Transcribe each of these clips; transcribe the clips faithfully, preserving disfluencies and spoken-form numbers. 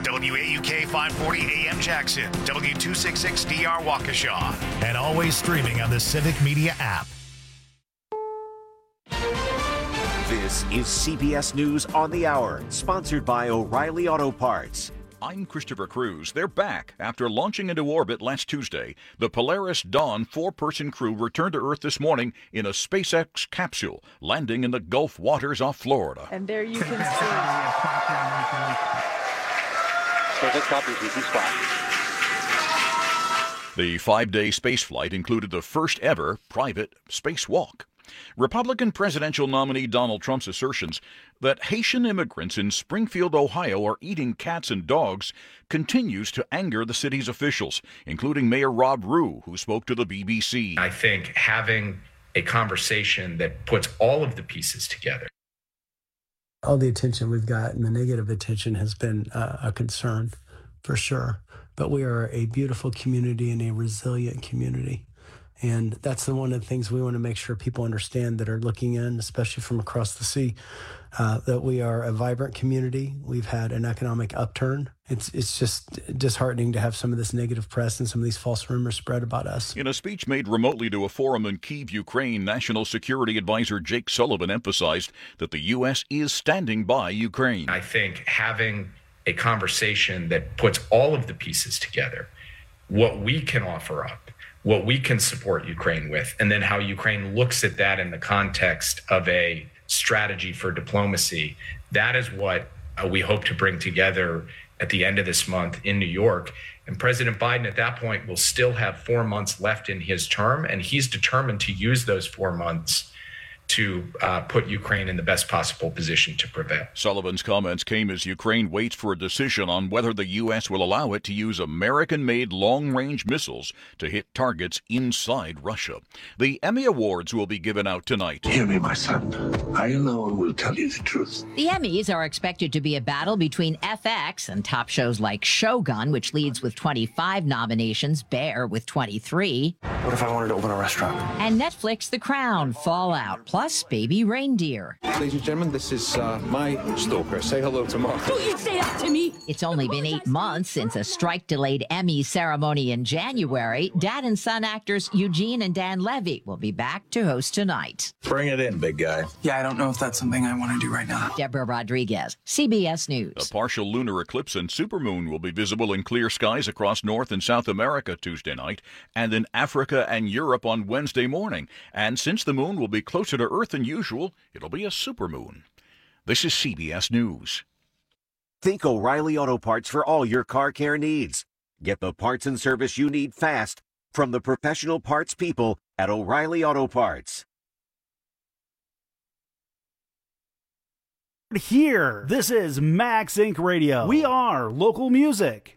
W A U K five forty A M Jackson, W two sixty-six D R Waukesha, and always streaming on the Civic Media app. This is C B S News on the Hour, sponsored by O'Reilly Auto Parts. I'm Christopher Cruz. They're back. After launching into orbit last Tuesday, the Polaris Dawn four-person crew returned to Earth this morning in a SpaceX capsule, landing in the Gulf waters off Florida. And there you can see. The five-day spaceflight included the first-ever private spacewalk. Republican presidential nominee Donald Trump's assertions that Haitian immigrants in Springfield, Ohio are eating cats and dogs continues to anger the city's officials, including Mayor Rob Rue, who spoke to the B B C. I think having a conversation that puts all of the pieces together. All the attention we've gotten, the negative attention has been uh, a concern for sure. But we are a beautiful community and a resilient community. And that's the one of the things we want to make sure people understand that are looking in, especially from across the sea, uh, that we are a vibrant community. We've had an economic upturn. It's it's just disheartening to have some of this negative press and some of these false rumors spread about us. In a speech made remotely to a forum in Kyiv, Ukraine, National Security Advisor Jake Sullivan emphasized that the U S is standing by Ukraine. I think having a conversation that puts all of the pieces together, what we can offer up, what we can support Ukraine with, and then how Ukraine looks at that in the context of a strategy for diplomacy. That is what uh, we hope to bring together at the end of this month in New York. And President Biden at that point will still have four months left in his term, and he's determined to use those four months to uh, put Ukraine in the best possible position to prevail. Sullivan's comments came as Ukraine waits for a decision on whether the U S will allow it to use American-made long-range missiles to hit targets inside Russia. The Emmy Awards will be given out tonight. Hear me, my son. I alone will tell you the truth. The Emmys are expected to be a battle between F X and top shows like Shogun, which leads with twenty-five nominations, Bear with twenty-three. What if I wanted to open a restaurant? And Netflix, The Crown, Fallout, plus Baby Reindeer. Ladies and gentlemen, this is uh, my stalker. Say hello to Mark. Who you say that to me? It's only been eight months since a strike-delayed Emmy ceremony in January. Dad and son actors Eugene and Dan Levy will be back to host tonight. Bring it in, big guy. Yeah, I don't know if that's something I want to do right now. Deborah Rodriguez, C B S News. A partial lunar eclipse and supermoon will be visible in clear skies across North and South America Tuesday night and in Africa and Europe on Wednesday morning. And since the moon will be closer to Earth than usual, it'll be a supermoon. This is C B S News. Think O'Reilly Auto Parts for all your car care needs. Get the parts and service you need fast from the professional parts people at O'Reilly Auto Parts. Here, this is Max Inc Radio. We are local music.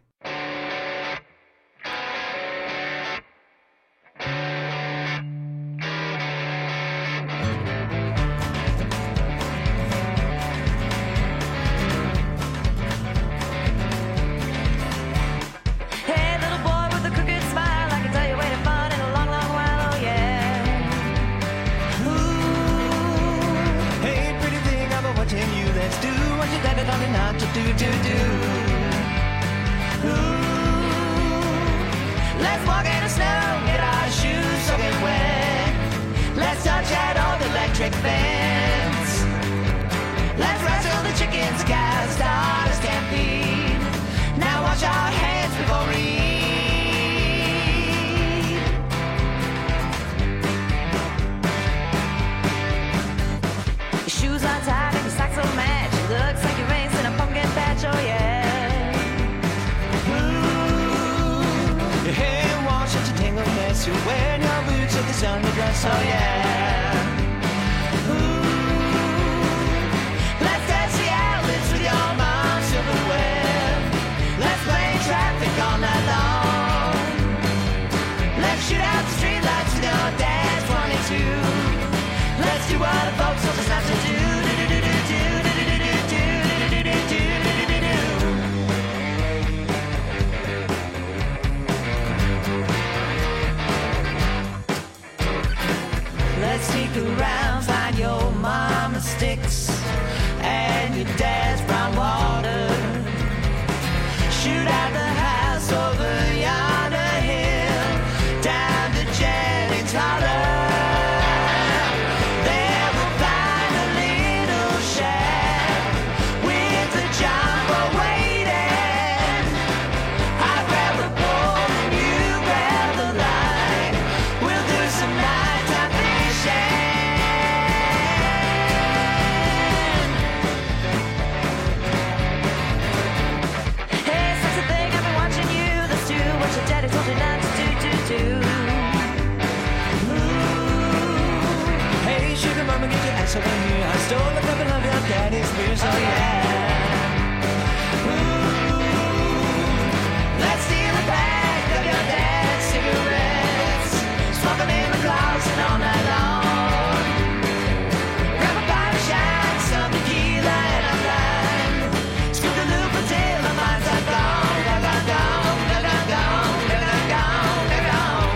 Do, do, do. Ooh. Let's walk in the snow, get our shoes soaking wet. Let's touch that old electric fence. Let's wrestle the chickens, cows, start a stampede. Now wash our hands before we eat. Your shoes are tied and your socks will match. It looks like you're racing a pumpkin patch, oh yeah. Ooh. Your hair washed into tangled mess. You're wearing your boots with this underdress, oh yeah. Ooh. Let's test the outlets with your mom's silverware. Let's play traffic all night long. Let's shoot out the streetlights with your dad's twenty-two. Let's do what the folks told us not to do. Let's shoot out the house over yonder hill, down to Jennings Hollow. There we'll find a little shack with a jumbo waiting. I grab the pole and you grab the line. We'll do some nighttime fishing. Hey, such a thing, I've been watching you. That's too what your daddy told you not to do, do, do. Ooh. Hey, sugar mama, get your ass over here. I stole a couple of your daddy's beers, oh yeah. Ooh. Let's steal a pack of your dad's cigarettes, smoke them in the closet all night long. Grab a pipe of shine, some tequila and a lime. Scoop the loop until my mind's are gone, gone, gone, gone, gone, gone, gone, gone, gone, gone, gone.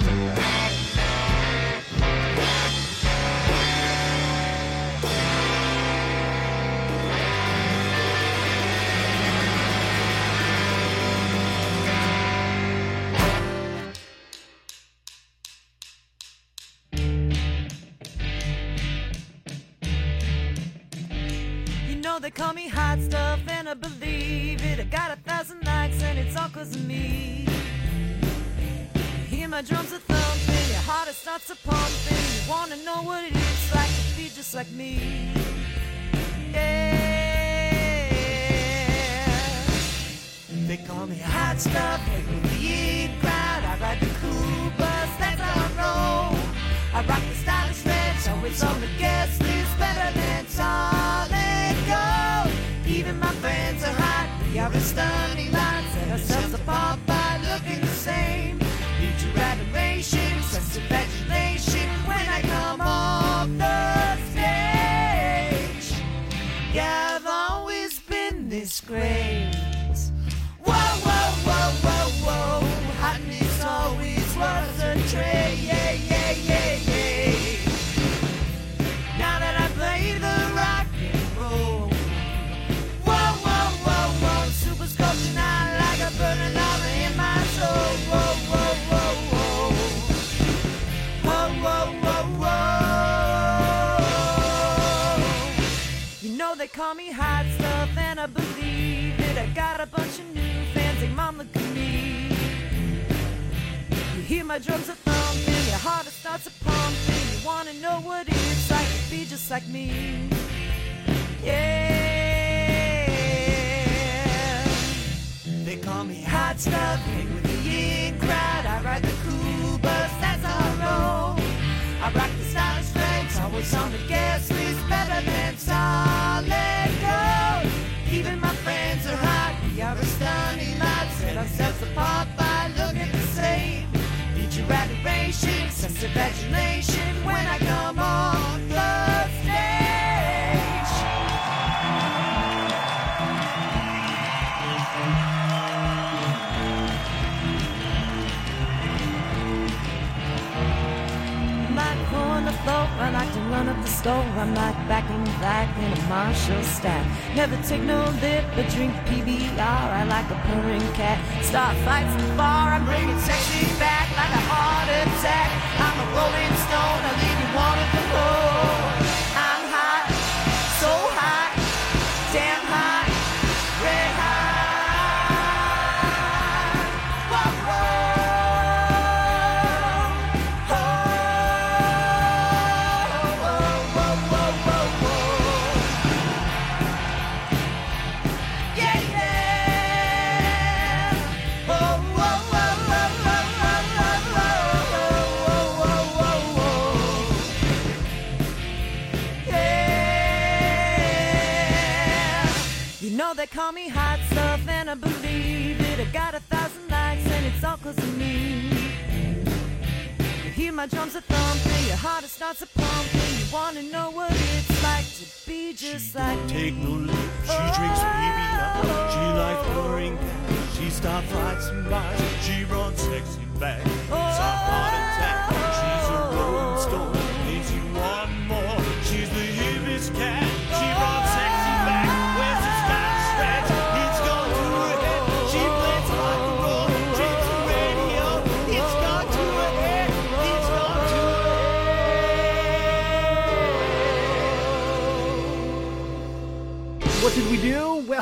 You know they call me hot stuff and I believe it. I got a thousand likes and it's all cause of me. You hear my drums are thumping, your heart it starts to pumping. You wanna know what it is like to be just like me. Yeah. They call me hot stuff, with the in crowd. I ride the cool bus, that's how I roll. I rock the stylish stretch, always on the guest list, better than solid gold. Even my friends are hot, we are a stunning lot. Set ourselves apart by looking the same. Need your adoration, sense of adulation when I come off the stage. Yeah, I've always been this great. Whoa, whoa, whoa, whoa, whoa. Hotness always was a trait. Yeah, yeah, yeah, yeah. Now that I play the rock and roll. Whoa, whoa, whoa, whoa. Super sculpture now like a burning lava in my soul. Whoa, whoa, whoa, whoa. Whoa, whoa, whoa, whoa. You know they call me hot stuff and I believe it. I got a bunch of new fans, like mom, look at me. You hear my drums are thumping, your heart it starts to pumping. You wanna know what it's like to be just like me. Yeah. They call me hot stuff, hang with the in crowd. I ride the cool bus, that's how I roll. I rock the stylish strengths, always on the guest list, better than solid gold. Even my friends are hot, we are a stunning lot. Set ourselves apart by looking the same. Need your adoration, sense of adulation when I come on the stage. I might pour on the floor, I like to run up the score. I might back in black in a Marshall stack. Never take no lip, but drink P B R. I like a purring cat. Start fights in the bar. I'm bringing sexy back like a heart attack. I'm a rolling stone. I leave you wanting to hold. I'm hot, so hot, damn hot, red hot. Whoa, whoa, whoa, whoa, whoa, whoa, whoa. Yeah, yeah. Whoa, whoa, whoa, whoa, whoa, whoa, whoa, whoa, whoa, whoa. Yeah. You know they call me hot stuff and I believe it. I got a thousand likes and it's all cause of me. You hear my drums are thumping, your heart it starts to pumping. You wanna know what it's like to be just she like don't me. take no lip. She drinks P B R. She likes purring cat. She starts fights and bars. She runs sexy back. It's a heart attack. She's a rolling stone. Needs you one more. She's the hippest cat. She runs sexy back. Where's the style stretch? It's gone to her head. She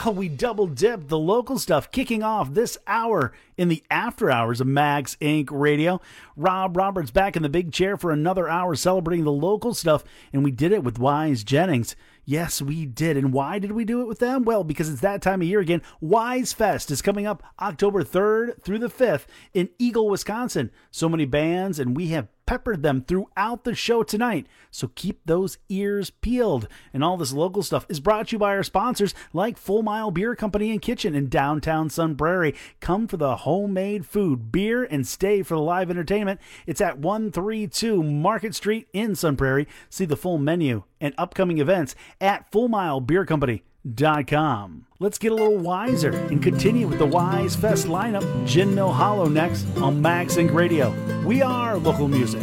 Well, we double dipped the local stuff, kicking off this hour in the after hours of Max Incorporated. Radio. Rob Roberts back in the big chair for another hour celebrating the local stuff, and we did it with Wise Jennings. Yes, we did. And why did we do it with them? Well, because it's that time of year again. Wise Fest is coming up October third through the fifth in Eagle, Wisconsin. So many bands, and we have peppered them throughout the show tonight. So keep those ears peeled. And all this local stuff is brought to you by our sponsors like Full Mile Beer Company and Kitchen in downtown Sun Prairie. Come for the homemade food, beer, and stay for the live entertainment. It's at one thirty-two Market Street in Sun Prairie. See the full menu and upcoming events at full mile beer company dot com. Let's get a little wiser and continue with the Wise Fest lineup. Gin Mill Hollow next on Max Inc Radio. We are local music.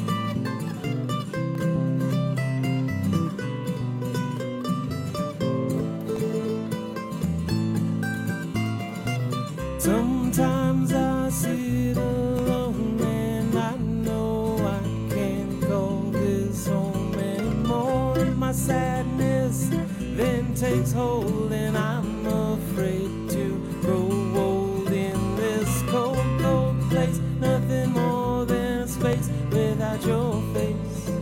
Sometimes I sit alone and I know I can't call this home anymore. My sadness then takes hold and I'm afraid to grow old in this cold, cold place. Nothing more than a space without your face.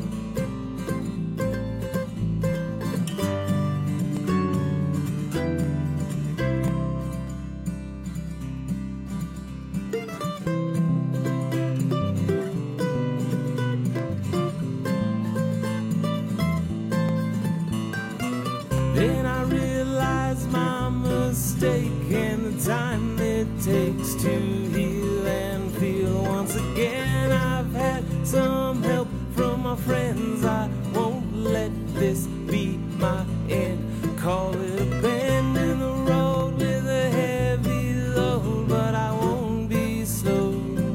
Then I realize my mistake and the time it takes to heal and feel once again. I've had some help from my friends. I won't let this be my end. Call it a bend in the road with a heavy load, but I won't be slow.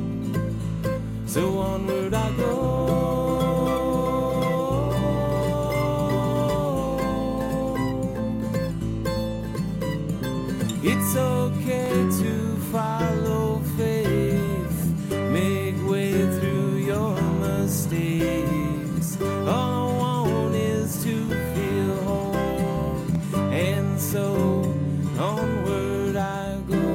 So onward I go. It's okay to follow faith, make way through your mistakes. All I want is to feel home, and so onward I go.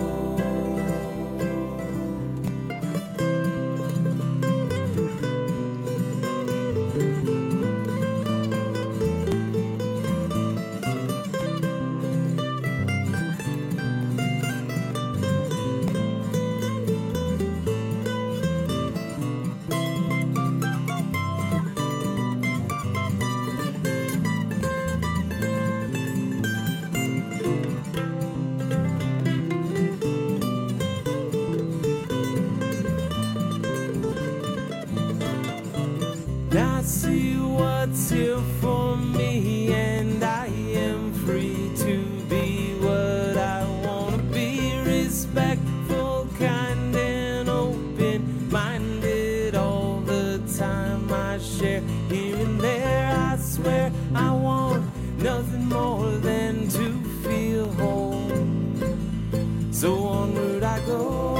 I see what's here for me, and I am free to be what I want to be. Respectful, kind, and open-minded all the time I share here and there. I swear I want nothing more than to feel home. So onward I go.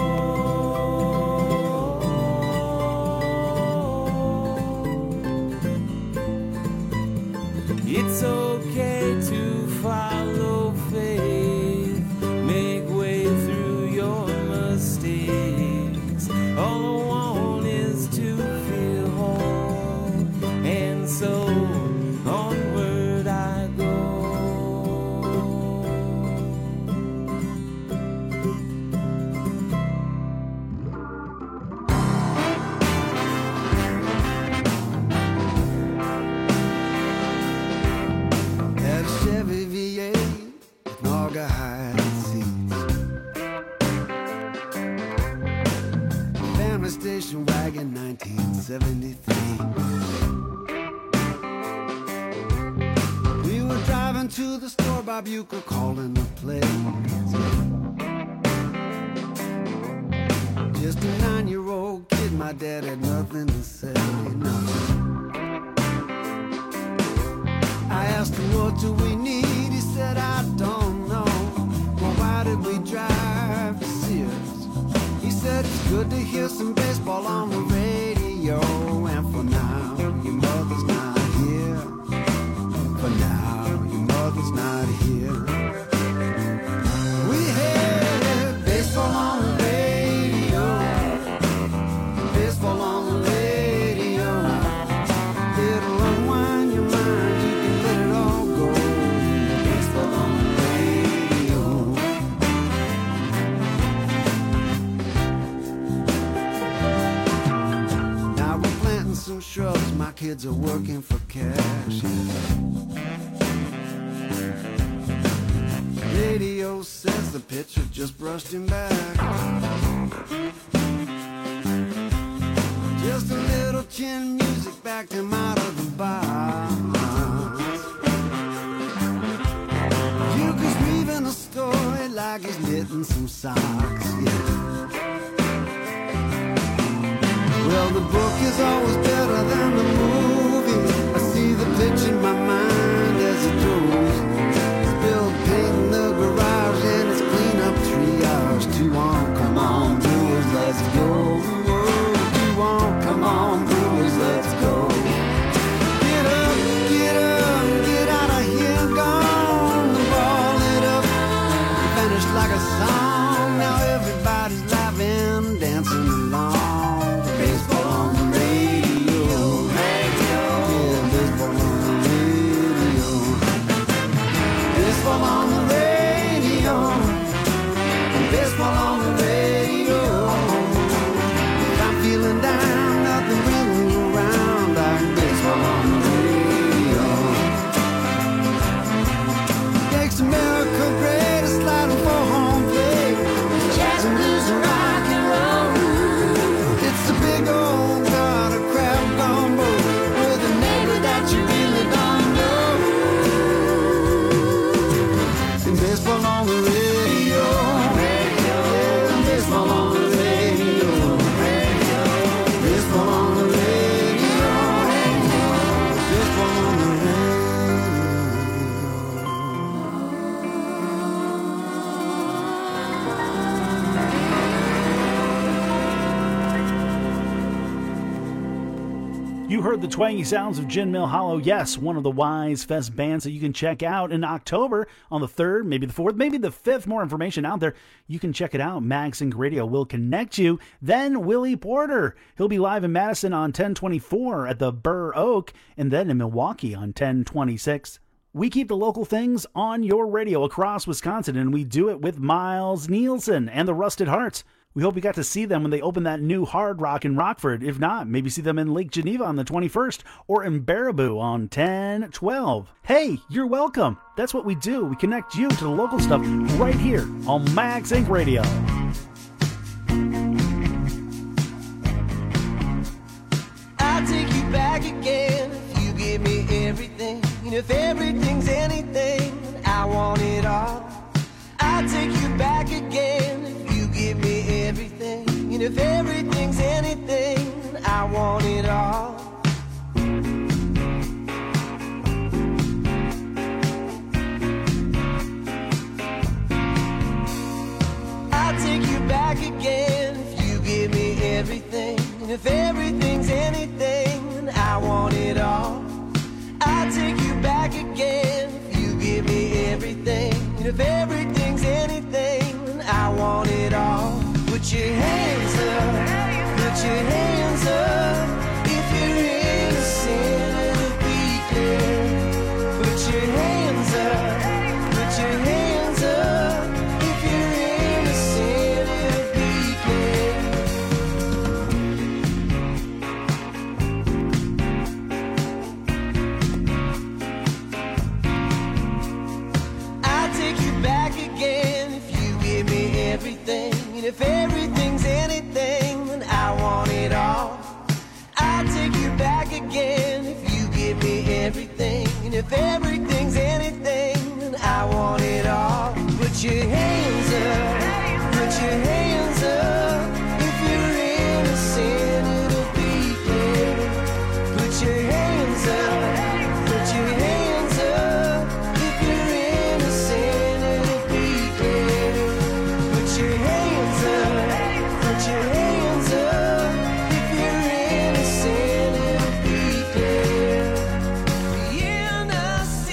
It's okay to follow faith, make way through your mistakes. All I want is to feel home, and so onward I go. Chevy V eight with Naugahyde seats, family station wagon nineteen seventy-three. We were driving to the store, Bob Uecker calling the place. Just a nine-year-old kid, my dad had nothing to say, nothing. I asked him, what do we need? He said, I don't know. Well, why did we drive to Sears? He said, it's good to hear some baseball on the radio. And for now, your mother's not here. For now, your mother's not here. kids are working for cash. Radio says the pitcher just brushed him back. Just a little chin music backed him out of the box. Yuka's weaving a story like he's knitting some socks, yeah. Well, the book is always better than the movie. I see the pitch in my mind as it goes. Spilled paint in the garage and it's clean up triage. Two on, come on, Brewers, let's go. Two on, come on, Brewers, let's go. Get up, get up, get out of here, gone. The ball lit up, vanished like a song. Now everybody's laughing, dancing along. Baseball on the radio, radio. Yeah, baseball on the radio. Baseball on the radio. Baseball on the radio. If I'm feeling down, nothing brings me around like baseball on the radio. Makes America great, it's sliding for home plate. Jazz and blues and rock and roll. It's a big old pot of crab gumbo with a neighbor that you really don't know. And baseball on the radio, radio. Yeah, baseball on the radio, radio. Baseball on the radio, radio. Baseball on the radio. You heard the twangy sounds of Gin Mill Hollow. Yes, one of the Wise Fest bands that you can check out in October on the third, maybe the fourth, maybe the fifth. More information out there. You can check it out. MagSync Radio will connect you. Then Willie Porter. He'll be live in Madison on ten twenty-four at the Burr Oak, and then in Milwaukee on ten twenty-six. We keep the local things on your radio across Wisconsin, and we do it with Miles Nielsen and the Rusted Hearts. We hope you got to see them when they open that new Hard Rock in Rockford. If not, maybe see them in Lake Geneva on the twenty-first or in Baraboo on ten twelve. Hey, you're welcome. That's what we do. We connect you to the local stuff right here on MagSync Radio. I'll take you back again if you give me everything. And if everything's anything, I want it all. I'll take you back again if you give me everything. And if everything's anything, I want it all. I'll take you back again if you give me everything. And if everything's anything, I want it all. I'll take you back again if you give me everything. And if everything's anything, I want it all. Put your hands up, put your hands up. If you're innocent, it'll be clear. Put your hands up, put your hands up. If you're innocent, it'll be clear. I'll take you back again if you give me everything. And if everything's anything, then I want it all. I'll take you back again if you give me everything. And if everything's anything, then I want it all. Put your hands up, put your hands up. If you're innocent, it'll be clear. Put your hands up, put your hands up. If you're innocent, it'll be clear. Put your hands up, put your hands up. If you're innocent, it'll be clear. Innocent.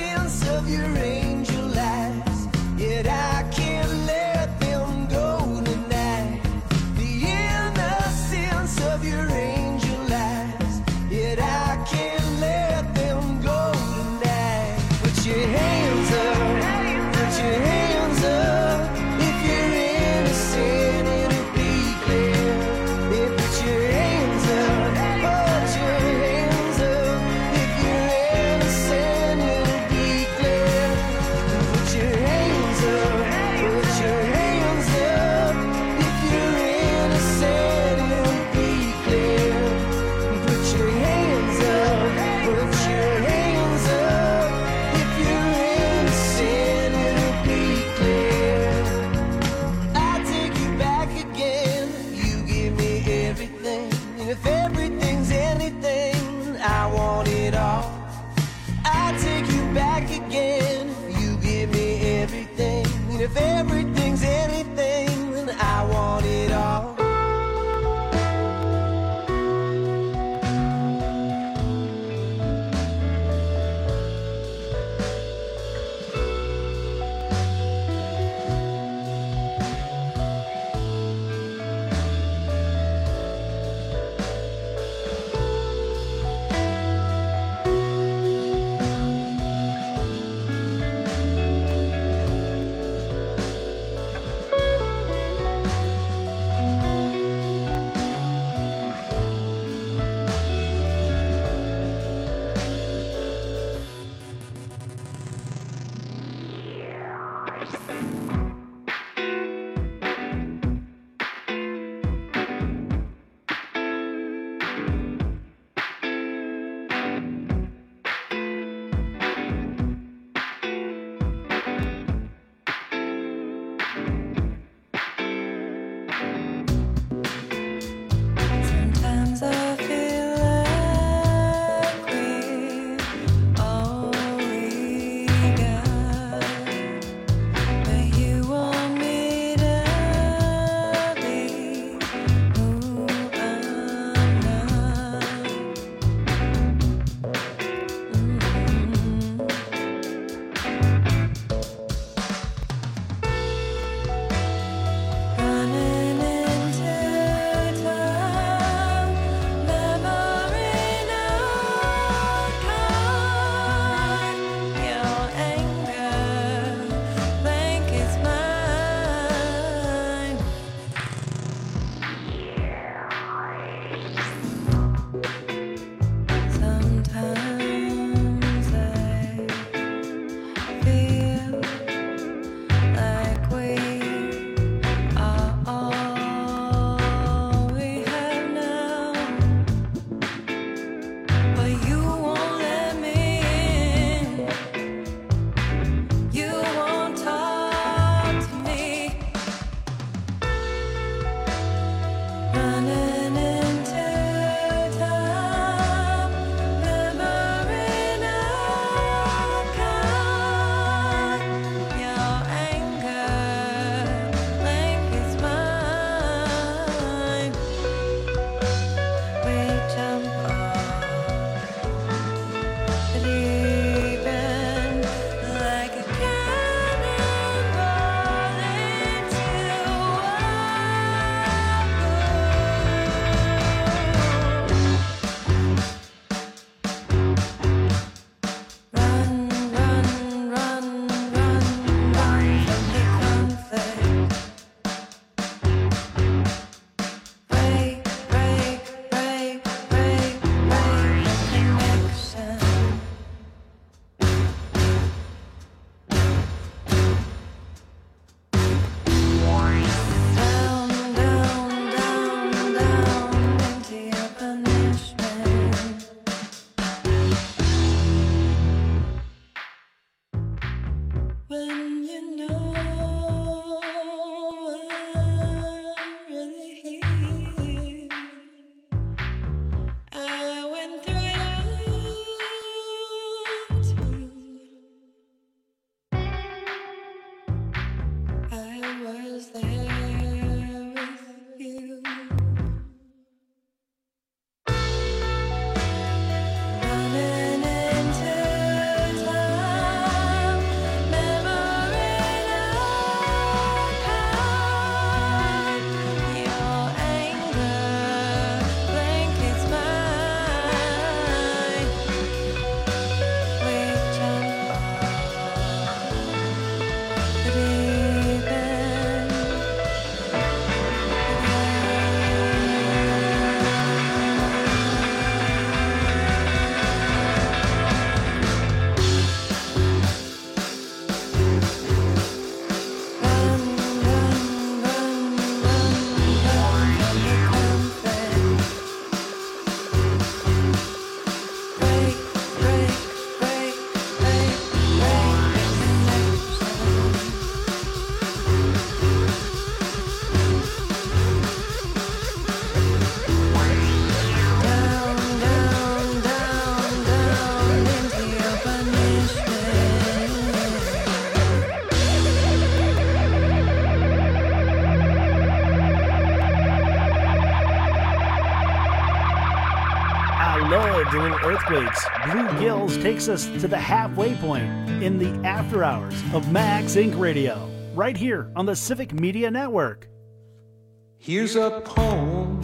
survived the little earthquakes. Blue Gills takes us to the halfway point in the after hours of Max Incorporated. Radio, right here on the Civic Media Network. Here's a poem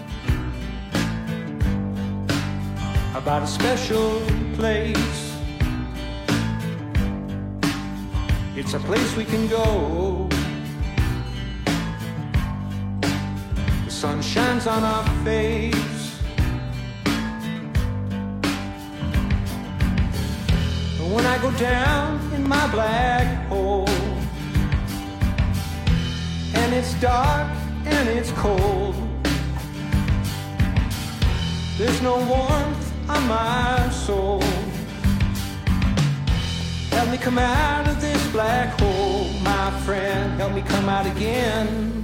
about a special place. It's a place we can go. The sun shines on our face. When I go down in my black hole, and it's dark and it's cold, there's no warmth on my soul. Help me come out of this black hole, my friend. Help me come out again.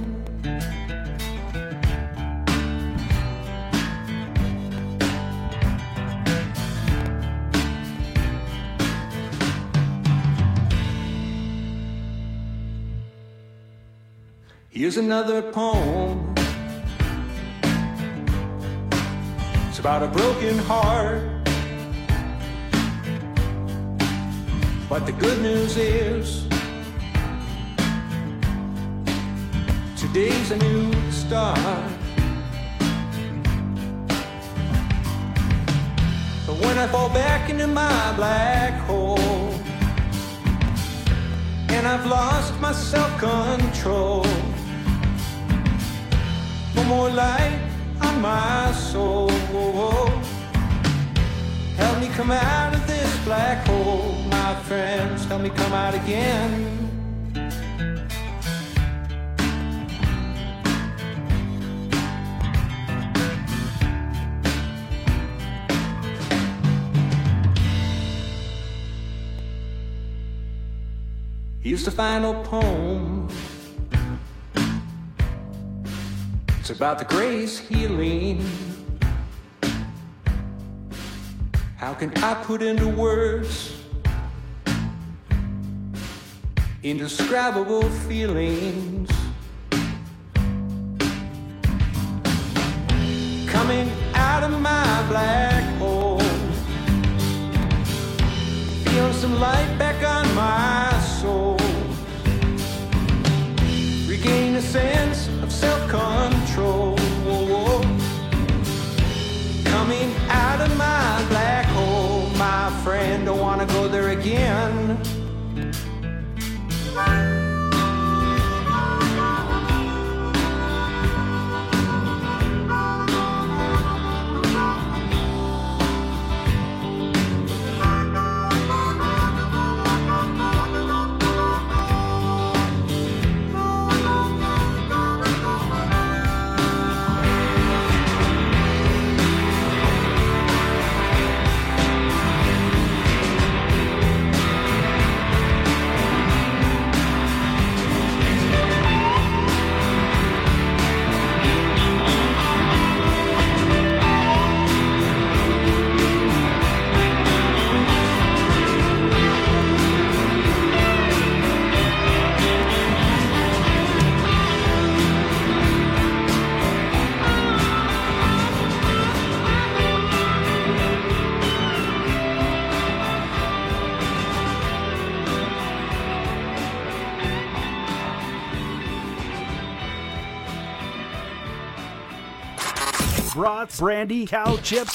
Here's another poem. It's about a broken heart. But the good news is today's a new start. But when I fall back into my black hole and I've lost my self-control, no more light on my soul. Help me come out of this black hole, my friends. Help me come out again. Here's the final poem. It's about the grace healing. How can I put into words indescribable feelings coming out of my black hole? Feeling some light back on my soul. Regain a sense of self-control. Coming out of my black hole, my friend. Don't wanna go there again. Brats, brandy, cow chips,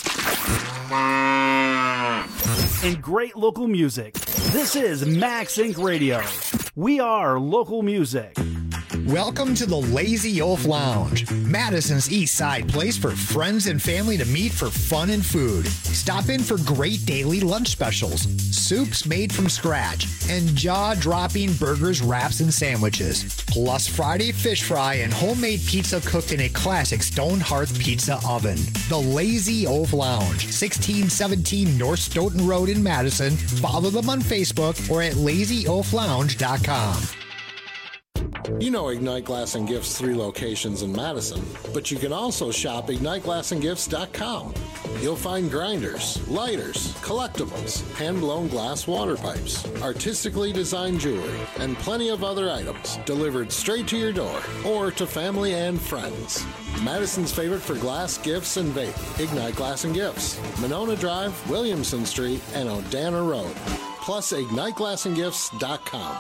and great local music. This is Max Incorporated. Radio. We are local music. Welcome to the Lazy Wolf Lounge, Madison's East Side place for friends and family to meet for fun and food. Stop in for great daily lunch specials, soups made from scratch, and jaw-dropping burgers, wraps, and sandwiches. Plus Friday fish fry and homemade pizza cooked in a classic stone hearth pizza oven. The Lazy Wolf Lounge, sixteen seventeen North Stoughton Road in Madison. Follow them on Facebook or at lazy wolf lounge dot com. You know Ignite Glass and Gifts' three locations in Madison, but you can also shop ignite glass and gifts dot com. You'll find grinders, lighters, collectibles, hand-blown glass water pipes, artistically designed jewelry, and plenty of other items delivered straight to your door or to family and friends. Madison's favorite for glass, gifts, and vape, Ignite Glass and Gifts, Monona Drive, Williamson Street, and Odana Road. Plus ignite glass and gifts dot com.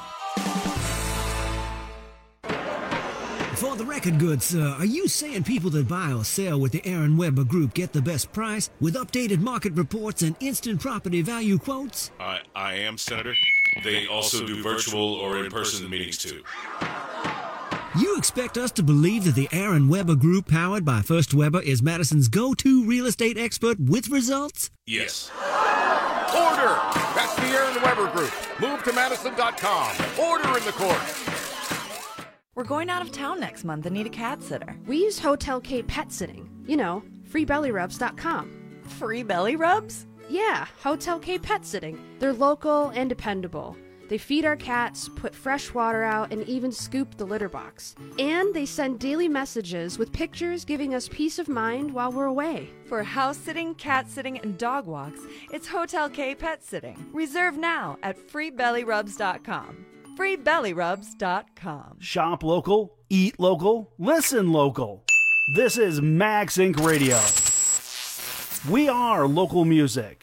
For the record, good sir, are you saying people that buy or sell with the Aaron Weber Group get the best price with updated market reports and instant property value quotes? I, I am, Senator. They also do virtual or in-person meetings, too. You expect us to believe that the Aaron Weber Group, powered by First Weber, is Madison's go-to real estate expert with results? Yes. Order! That's the Aaron Weber Group. Move to Madison dot com. Order in the court. We're going out of town next month and need a cat sitter. We use Hotel K Pet Sitting. You know, free belly rubs dot com. Free belly rubs? Yeah, Hotel K Pet Sitting. They're local and dependable. They feed our cats, put fresh water out, and even scoop the litter box. And they send daily messages with pictures giving us peace of mind while we're away. For house sitting, cat sitting, and dog walks, it's Hotel K Pet Sitting. Reserve now at free belly rubs dot com. free belly rubs dot com. Shop local, eat local, listen local. This is Max Incorporated. Radio. We are local music.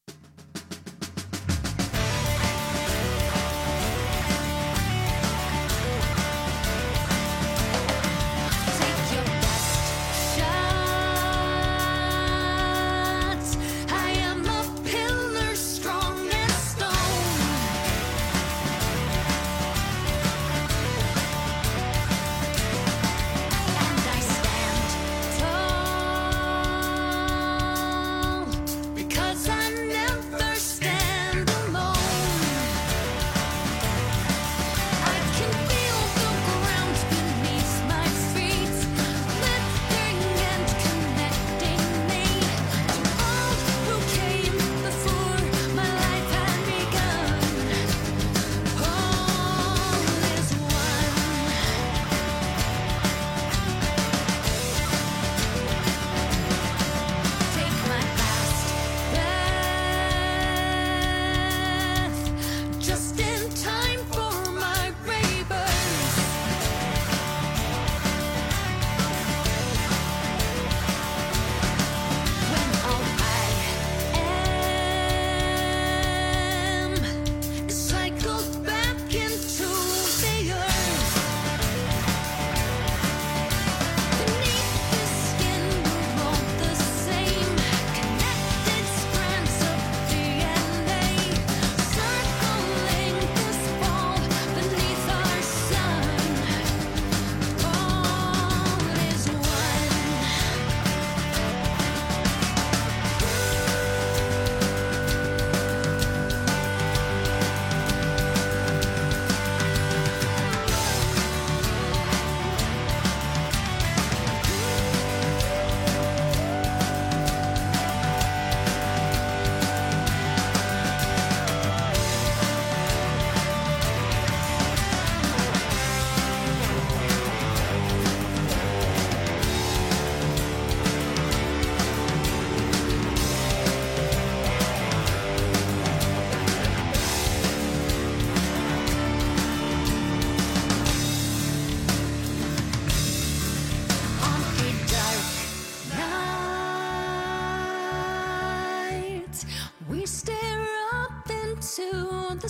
the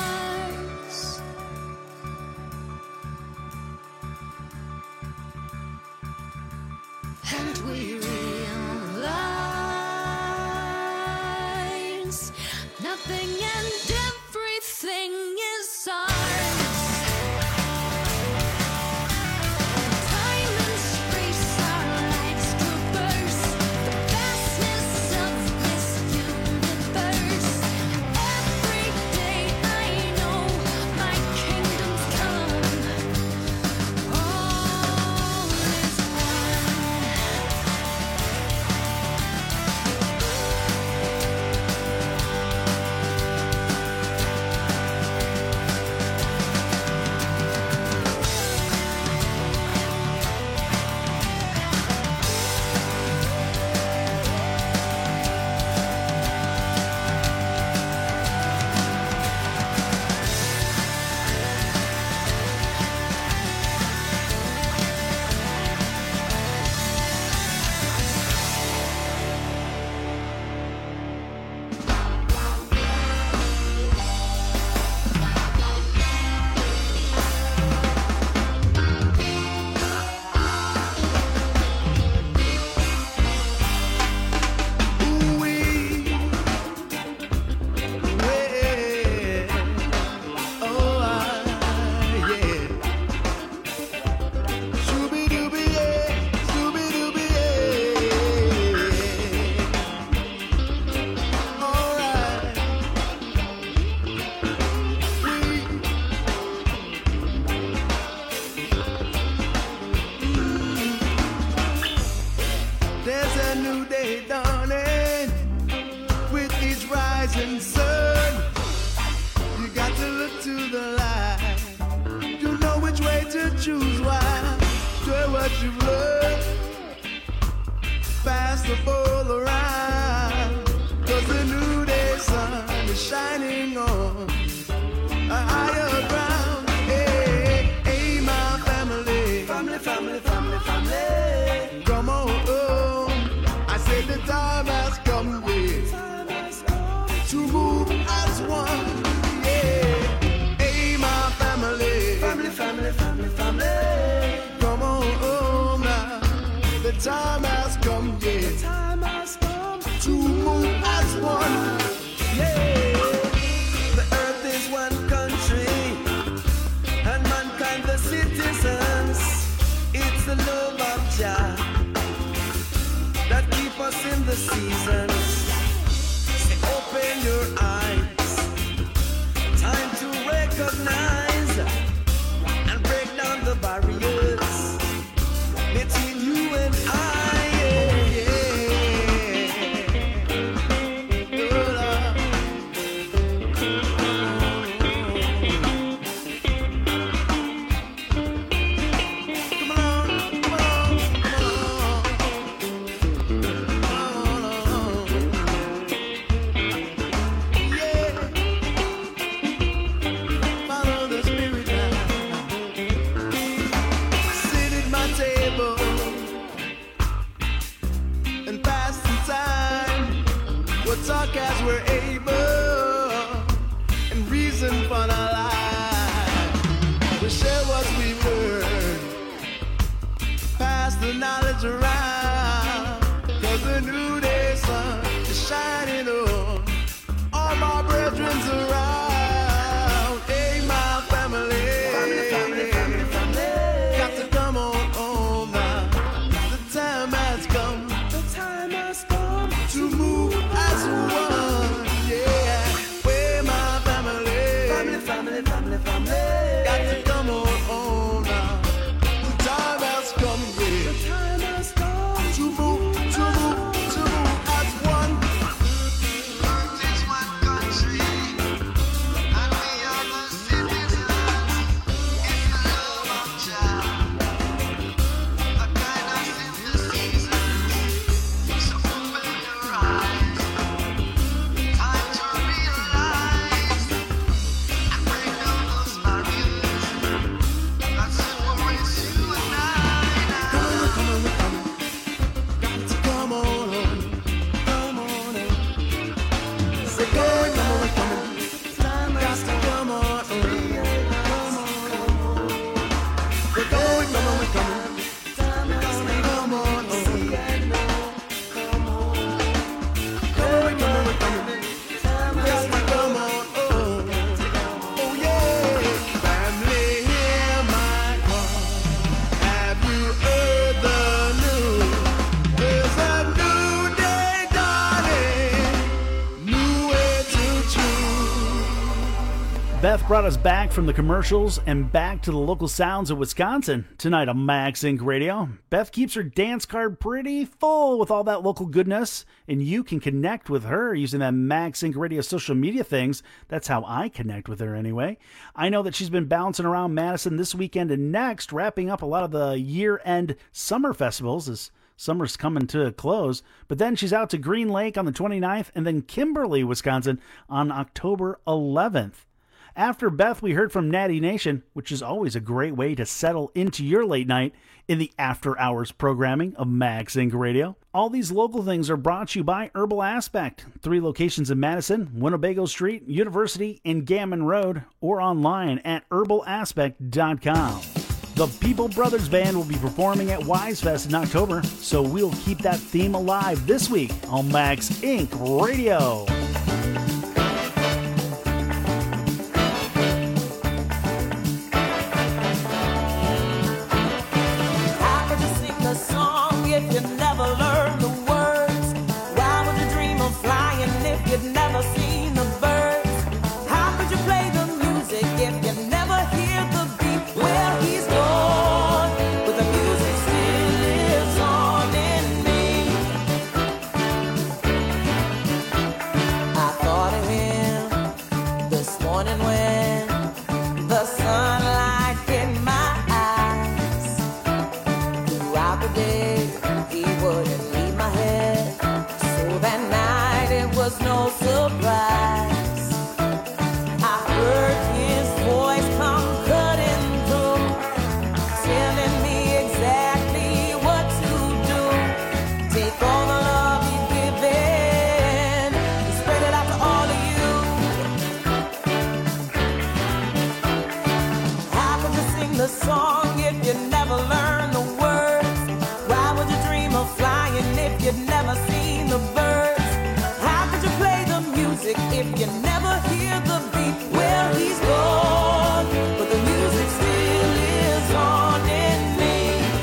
stars. And we realize nothing and everything is ours. new day dawning with each rising sun. You got to look to the light. You know which way to choose. Why? Share what you've learned. Pass the ball around. Cause the new day sun is shining on a higher ground. Hey, hey, my family. Family, family, family, family. Come on, oh. I say the time has come, yeah, to move as one. Yeah. Hey, my family. Family, family, family, family. Come on, oh, now. The time has come, yeah. The time has come to move as one. Yeah. The earth is one country, and mankind the citizens. It's the love of Jah that keep us in the seasons. Say, open your eyes. Time to recognize and break down the barriers between you and I. Yeah, yeah. Oh, Lord. Come on, come on, come on. Yeah. Follow the Spirit now. Sit at my table and pass the time. We'll talk as we're able and reason for our life. We'll share what we've learned, pass the knowledge around. Cause the new day sun is shining on all my brethren's around. Hey, my family. Family, family, family, family. Got to come on home now. The time has come. The time has come to move as one. Yeah. Hey, my family. Family, family, family, family. Got to come on home now. The time has come, yeah. The time has come to move, to move, to move as one. Earth is one country, and we are the citizens. It's the love of Jah that guide us in the seasons. So open your eyes. Time to realize and break down those barriers that separates you and I. Come on, come on, come on. Got to come on home. Come on home. Say, come on, come on, come on. Got to come on home. Come on. We're going, come on, we're coming. Got to come on home. Come on. Going, come on, we're coming. Got to come on home. Oh yeah. Family, hear my call. Have you heard the news? There's a new day dawning, new way to choose. Beth brought us back from the commercials and back to the local sounds of Wisconsin tonight on Max Inc Radio. Beth keeps her dance card pretty full with all that local goodness, and you can connect with her using that Max Inc Radio social media things. That's how I connect with her anyway. I know that she's been bouncing around Madison this weekend and next, wrapping up a lot of the year-end summer festivals as summer's coming to a close. But then she's out to Green Lake on the twenty-ninth and then Kimberly, Wisconsin on October eleventh. After Beth, we heard from Natty Nation, which is always a great way to settle into your late night in the after-hours programming of Max Inc Radio. All these local things are brought to you by Herbal Aspect. Three locations in Madison, Winnebago Street, University, and Gammon Road, or online at herbal aspect dot com. The People Brothers Band will be performing at Wise Fest in October, so we'll keep that theme alive this week on Max Inc Radio. If you never learn the words, why would you dream of flying if you'd never seen the birds? How could you play the music if you never hear the beat? Well, he's gone, but the music still lives on in me. throughout the day. He wouldn't leave my head. So that night it was no surprise. I heard his voice come cutting through, telling me exactly what to do. Take all the love he's given and spread it out to all of you. How could you sing the song if you never learn the words? Why would you dream of flying if you'd never seen the birds? How could you play the music if you never hear the beat? Well, he's gone, but the music still lives on in me.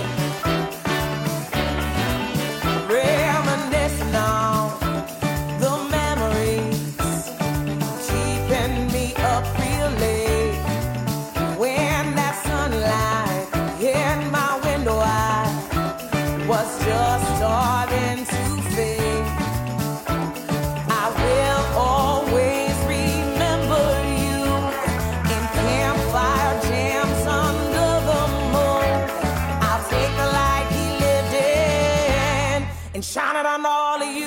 Reminiscing on the memories, keeping me up real late. When that sunlight hit my window, I was just starting to fade. I will always remember you in campfire jams under the moon. I'll take the light he lived in and shine it on all of you.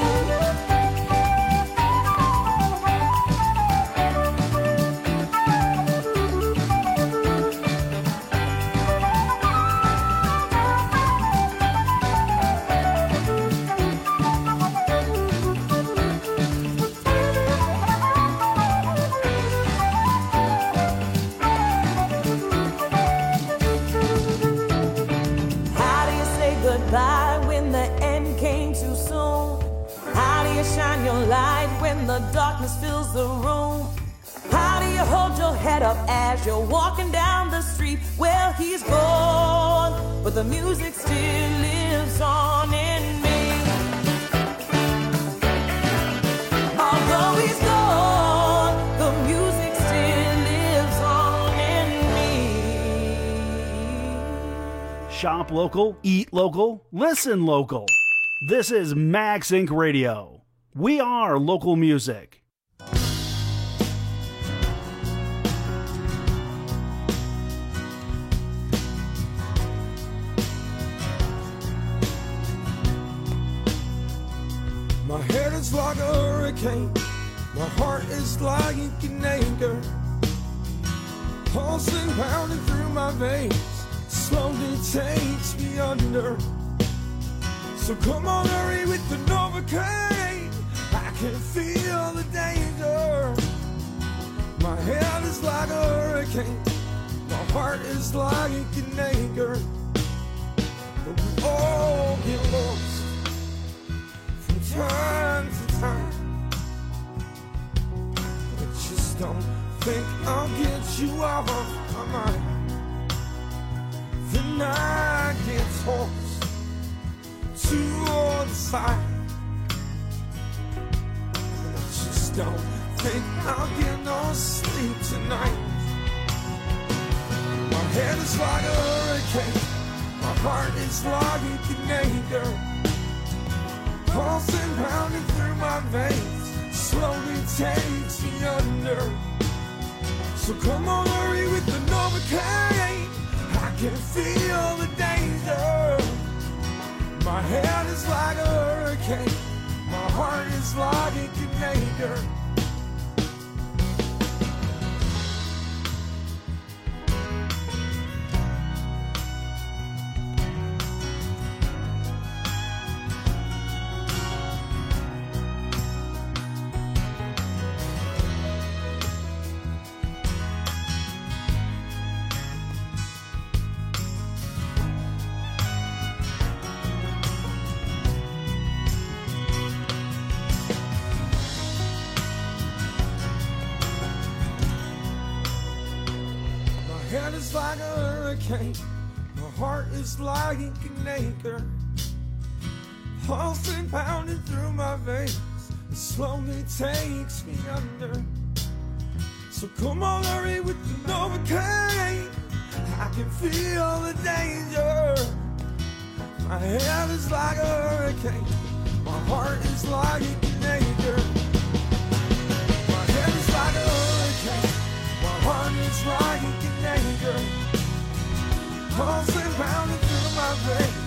How do you say goodbye when the end came too soon? How do you shine your light when the darkness fills the room? How do you hold your head up as you're walking down the street? Well, he's gone, but the music still lives on in me. Although he's gone, the music still lives on in me. Shop local, eat local, listen local. This is Max Incorporated. Radio. We are local music. My head is like a hurricane, my heart is like an anchor, pulsing, pounding through my veins, slowly takes me under. So come on, hurry with the Novocaine, I can feel the danger. My head is like a hurricane, my heart is like an anchor, but we all get lost from time to time. But just don't think I'll get you off my mind. The night gets tossed to the side. But I just don't think I'll get no sleep tonight. My head is like a hurricane, my heart is like an anchor, pulsing, pounding through my veins, slowly takes me under. So come on, hurry with the Novocaine, I can feel the danger. My head is like a hurricane, my heart is like an anchor. My head is like a hurricane, my heart is like an anchor, pulsing, pounding through my veins, it slowly takes me under. So come on, hurry with the Novocaine, I can feel the danger. My head is like a hurricane, my heart is like an anchor. My head is like a hurricane, my heart is like an anchor, pulsing, pounding through my veins,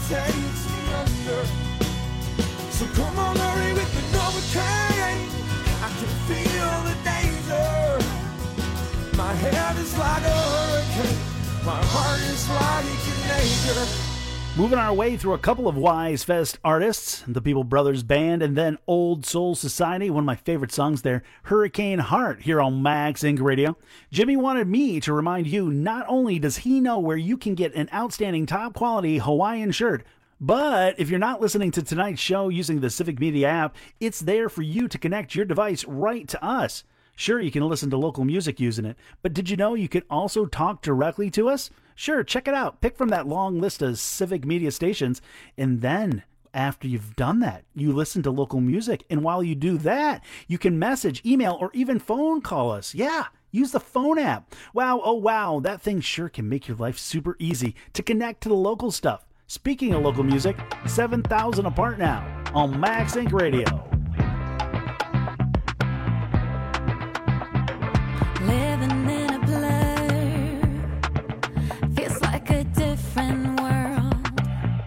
takes me under. So come on, hurry with the Novocaine. I can feel the danger. My head is like a hurricane. My heart is like an acre. Moving our way through a couple of Wise Fest artists, the People Brothers Band, and then Old Soul Society, one of my favorite songs there, Hurricane Heart, here on Max Inc Radio. Jimmy wanted me to remind you, not only does he know where you can get an outstanding top-quality Hawaiian shirt, but if you're not listening to tonight's show using the Civic Media app, it's there for you to connect your device right to us. Sure, you can listen to local music using it, but did you know you can also talk directly to us? Sure, check it out. Pick from that long list of Civic Media stations, and then after you've done that, you listen to local music, and while you do that, you can message, email, or even phone call us. Yeah, use the phone app. Wow, oh wow, that thing sure can make your life super easy to connect to the local stuff. Speaking of local music, seven thousand Apart now on Max Inc Radio. Living in a blur feels like a different world.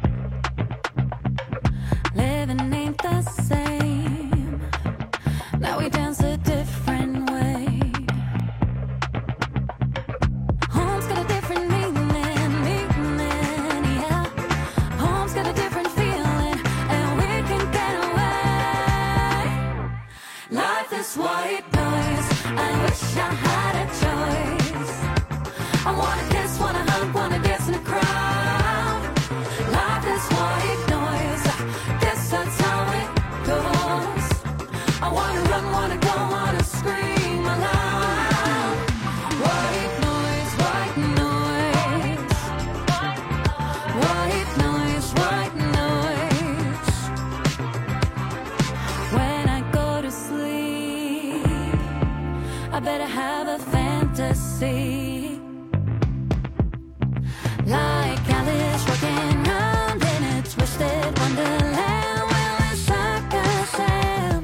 Living ain't the same. Now we dance a different way. Home's got a different meaning, meaning, yeah. Home's got a different feeling, and we can get away. Life is white noise. I wish I had a choice. I wanna kiss, wanna hug, wanna dance in a crowd. Life is white noise. Guess that's how it goes. I wanna run, wanna go, wanna scream aloud. White noise, white noise. White noise, white noise. When I go to sleep, I better have a fantasy. Like Alice walking round in a twisted wonderland. Well, it's like a sham.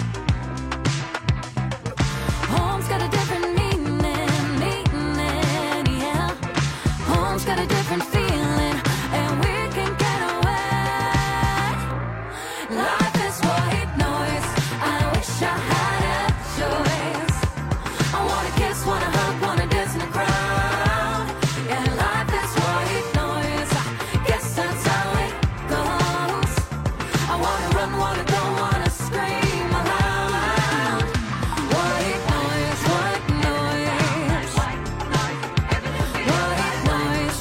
Home's got a different meaning, meaning, yeah. Home's got a different feeling, and we can get away. Life is white noise. I wish I had a choice. I wanna kiss, wanna hug, wanna dance in the crowd. Yeah, life is white noise. Guess that's how it goes. I wanna run, wanna go, wanna scream aloud. White noise, white noise. White noise, white noise.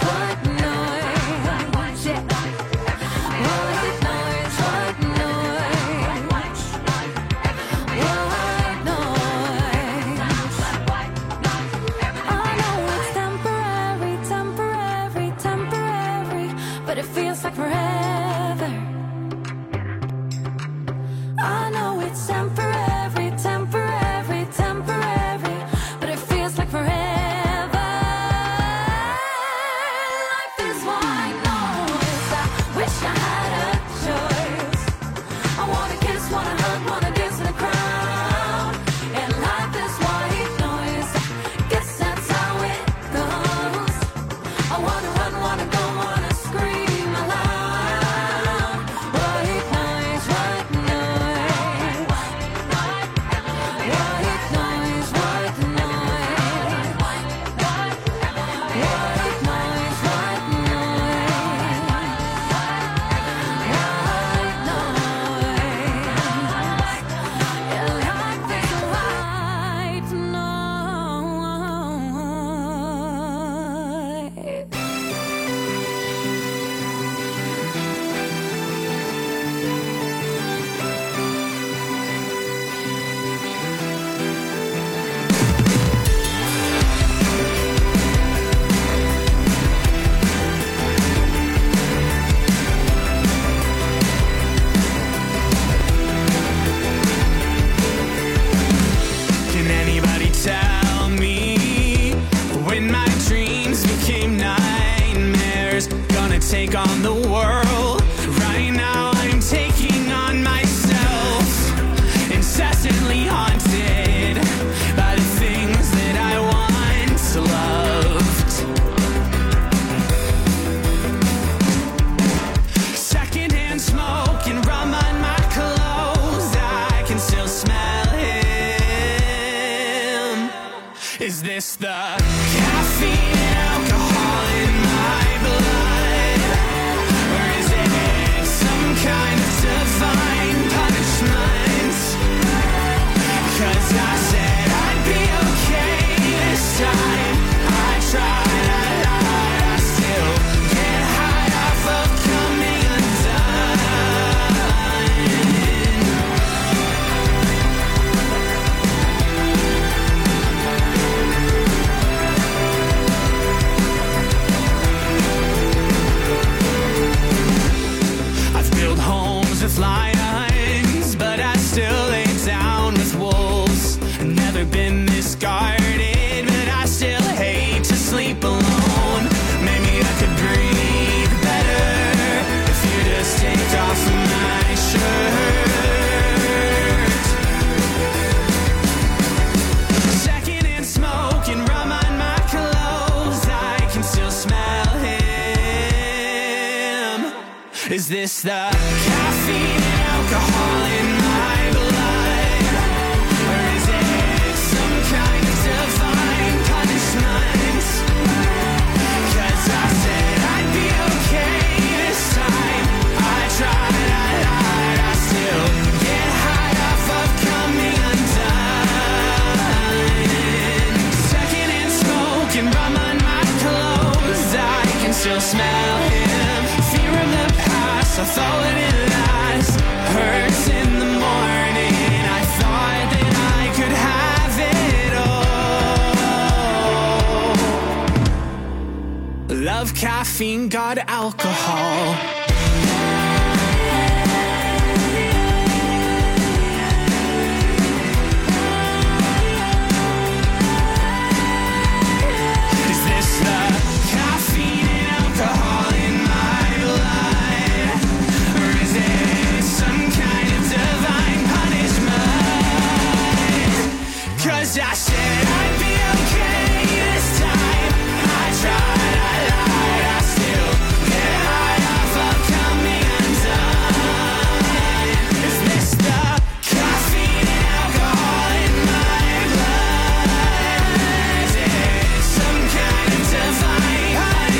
Yeah. White noise, white noise. White noise. I know it's temporary, temporary, temporary, but it feels like forever. I know it's temporary, temporary, temporary, but it feels like forever. Life is white noise. I wish I had a choice. I wanna kiss, wanna hug, wanna dance in the crowd. And life is white noise. Guess that's how it goes. I wanna run, wanna go, wanna scream aloud. White noise, white noise. White noise, white noise. White noise, white noise. Yeah, life is white noise. Can anybody tell me when my dreams became nightmares? Gonna take on the world. Right now I'm taking on myself. Incessantly haunted by the things that I once loved. the caffeine and alcohol in my blood? Or is it some kind of divine punishment? 'Cause I said I'd be okay this time. I tried, I lied, I still get high off of coming with lions, but I still lay down with wolves. Never been this guarded, but I still hate to sleep alone. Maybe I could breathe better if you just take off my shirt. Second in smoke and rum on my clothes, I can still smell him. Is this the caffeine and alcohol in my blood? Or is it some kind of divine punishment? 'Cause I said I'd be okay this time. I tried, I lied, I still get high off of coming undone. Second in smoke and rum on my clothes, I can still smell him. Fear of the past, I thought it last. Hurts in the morning, I thought that I could have it all. Love caffeine, got alcohol. Is this the caffeine and alcohol in my blood? Or is it some kind of divine punishment? 'Cause I said I'd be okay this time. I tried, I lied, I still get high off of coming undone. Is this the caffeine and alcohol in my blood? Is it some kind of divine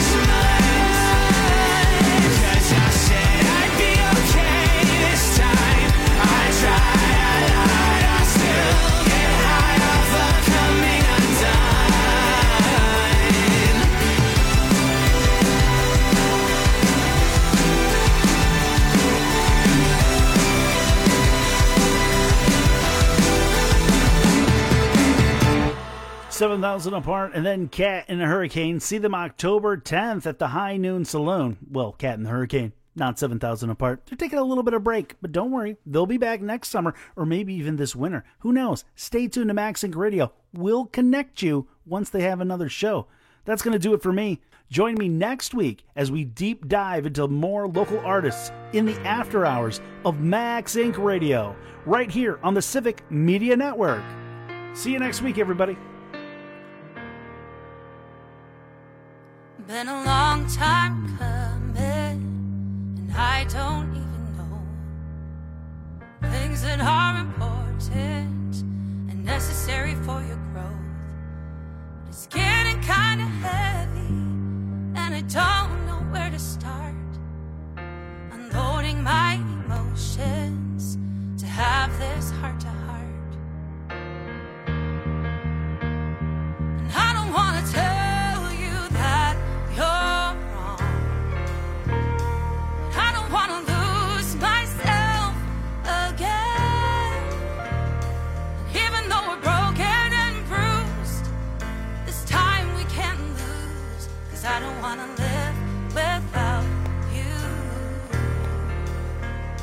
punishment? 'Cause I said I'd be okay this time. I tried, I lied, I still get high off of coming undone. seven thousand apart, and then Cat and the Hurricane. See them October tenth at the High Noon Saloon. Well, Cat and the Hurricane, not seven thousand apart. They're taking a little bit of break, but don't worry. They'll be back next summer, or maybe even this winter. Who knows? Stay tuned to Max Inc Radio. We'll connect you once they have another show. That's going to do it for me. Join me next week as we deep dive into more local artists in the after hours of Max Inc Radio, right here on the Civic Media Network. See you next week, everybody. Been a long time coming, and I don't even know things that are important and necessary for your growth. But it's getting kind of heavy, and I don't know where to start. Unloading my emotions to have this heart to heart. And I don't want to tell you're wrong. I don't want to lose myself again. Even though we're broken and bruised, this time we can't lose. 'Cause I don't want to live without you.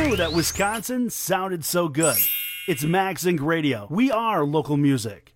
knew that Wisconsin sounded so good. It's Max Inc Radio. We are local music.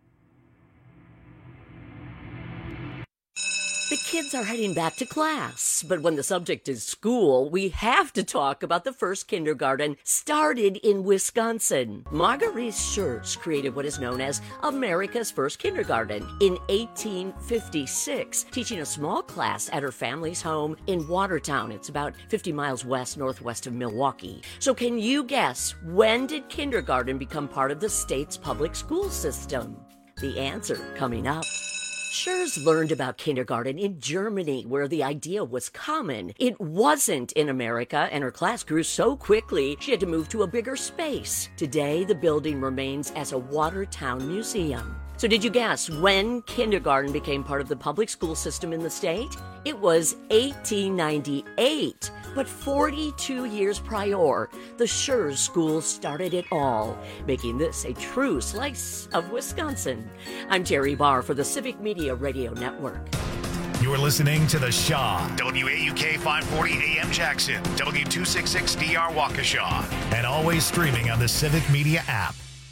The kids are heading back to class, but when the subject is school, we have to talk about the first kindergarten started in Wisconsin. Marguerite Schurz created what is known as America's first kindergarten in eighteen fifty-six, teaching a small class at her family's home in Watertown. It's about fifty miles west northwest of Milwaukee. So can you guess, when did kindergarten become part of the state's public school system? The answer coming up. Schurz learned about kindergarten in Germany, where the idea was common. It wasn't in America, and her class grew so quickly she had to move to a bigger space. Today, the building remains as a Watertown museum. So did you guess when kindergarten became part of the public school system in the state? It was eighteen ninety-eight. But forty-two years prior, the Schurz School started it all, making this a true slice of Wisconsin. I'm Terry Barr for the Civic Media Radio Network. You're listening to The Shaw, W A U K five forty A M Jackson, W two sixty-six D R Waukesha, and always streaming on the Civic Media app.